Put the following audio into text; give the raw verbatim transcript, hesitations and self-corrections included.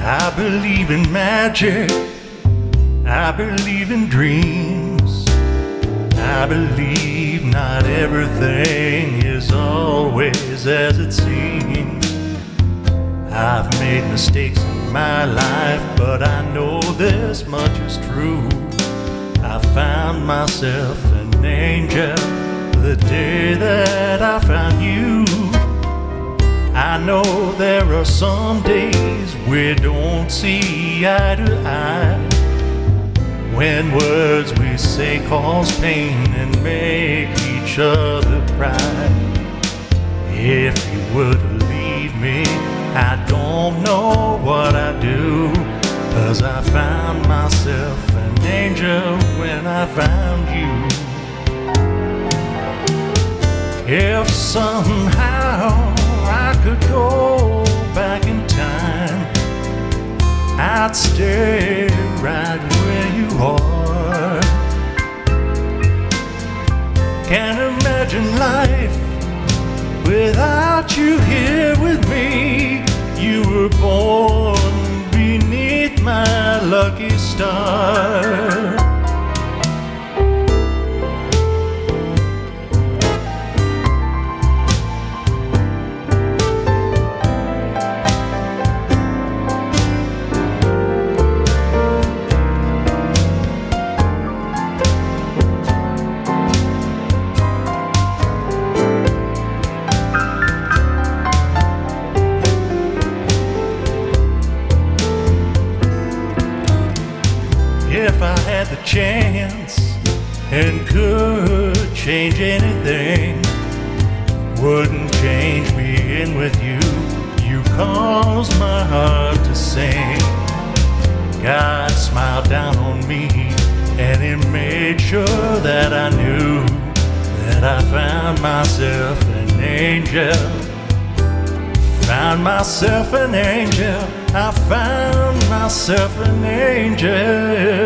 I believe in magic, I believe in dreams. I believe not everything is always as it seems. I've made mistakes in my life, but I know this much is true. I found myself an angel the day that I found you. I know there are some days we don't see eye to eye, when words we say cause pain and make each other cry. If you were to leave me, I don't know what I'd do, 'cause I found myself an angel when I found you. If somehow I could go back in time, I'd stay right where you are. Can't imagine life without you here with me. You were born beneath my lucky star. If I had the chance and could change anything, wouldn't change being with you. You caused my heart to sing. God smiled down on me, and He made sure that I knew that I found myself an angel. Found myself an angel. I found myself an angel.